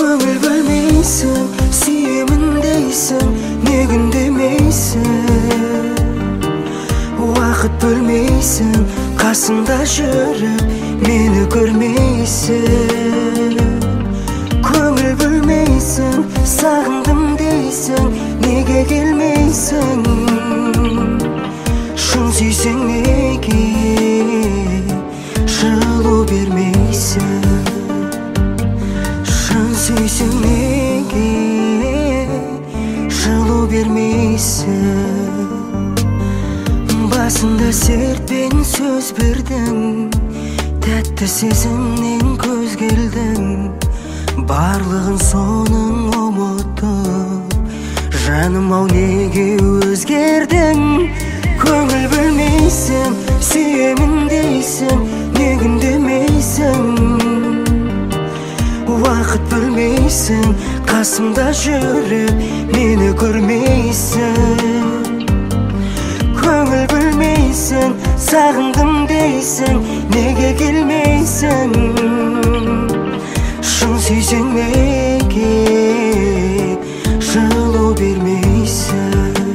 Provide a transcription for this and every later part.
Көңіл бөлмейсің, сүйемін дейсің, неге үндемейсің? Уақыт бөлмейсің, қасымда жүріп, мені көрмейсің. Көңіл бөлмейсің, сағындым дейсің, неге келмейсің? Шын сүйсең неге жылу бермейсің? Шын сүйсең неге жылу бермейсің? Басында сертпен сөз бердің, тәтті сезімнен көз келдің. Барлығын соның ұмытып, жаным ау неге өзгердің? Көңіл бөлмейсің, сүйемін дейсің, неге үндемейсің? Уақыт бөлмейсің, қасымда жүріп, мені көрмейсің. Көңіл бөлмейсің, сағындым дейсің, неге келмейсің? Шын сүйсең неге жылу бермейсің?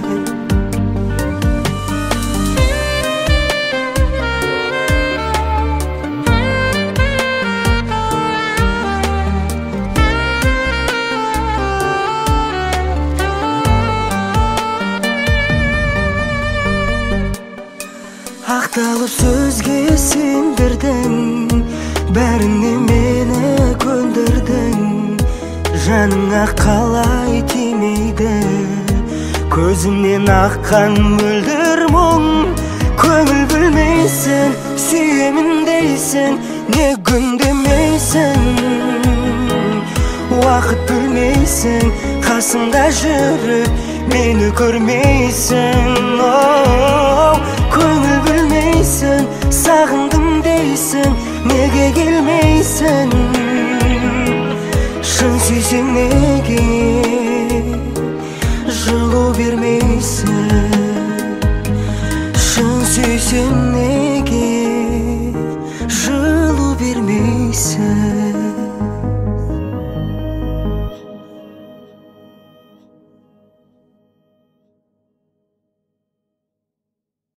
Ақталып сөзге сендірдің, бәріне мені көндірдің. Жаныңа қалай тимейді, көзімнен аққан мөлдір мұң. Көңіл бөлмейсің, сүйемін дейсің, неге үндемейсің? Уақыт бөлмейсің, қасымда жүріп, мені көрмейсің. Көңіл бөлмейсің, сағындым дейсің, неге келмейсің? Шын сүйсең неге жылу бермейсің? Шын сүйсең неге